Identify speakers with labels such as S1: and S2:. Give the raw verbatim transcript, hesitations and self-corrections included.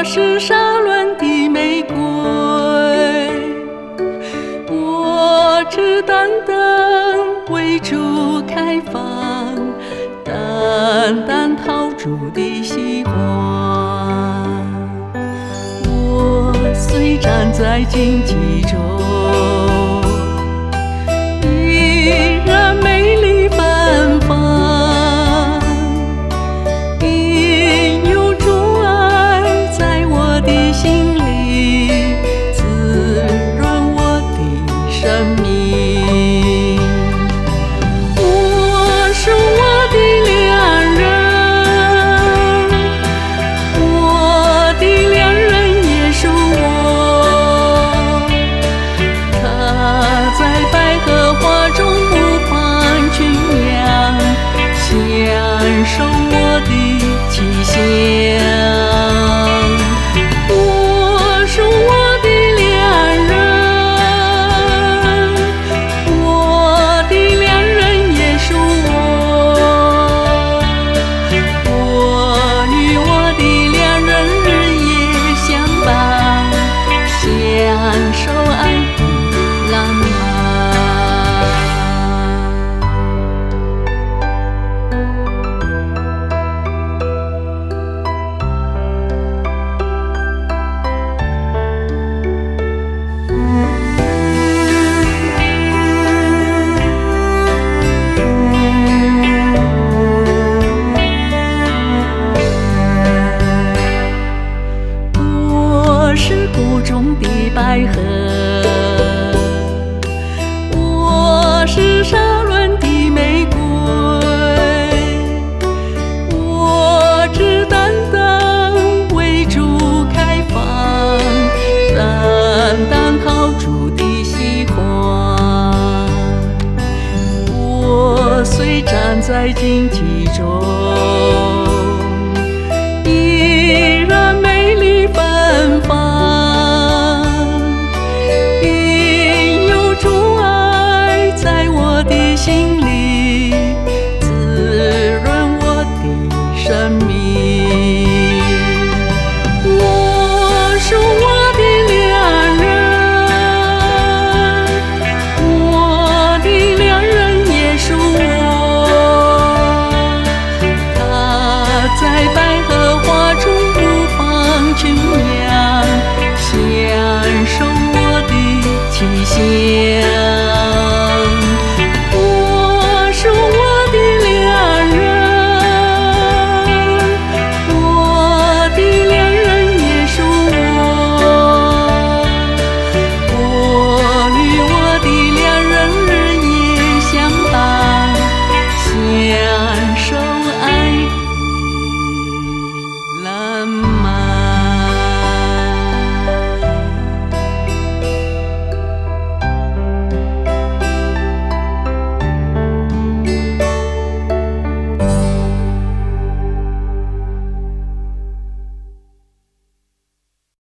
S1: 我是沙仑的玫瑰，我只单单为主开放，单单讨主的喜欢。我虽站在荆棘中，依然美丽芬芳，因有主爱在我的心里，滋润我的生命。我是我的良人，我的良人也是我，他在百合花中呼唤群羊，享受我的气香。我是我的良人，我的良人也是我，我与我的良人日夜相伴，享受爱的浪漫。我是谷中的百合，我是沙仑的玫瑰，我只单单为主开放，单单讨主的喜欢。我虽站在荆棘中，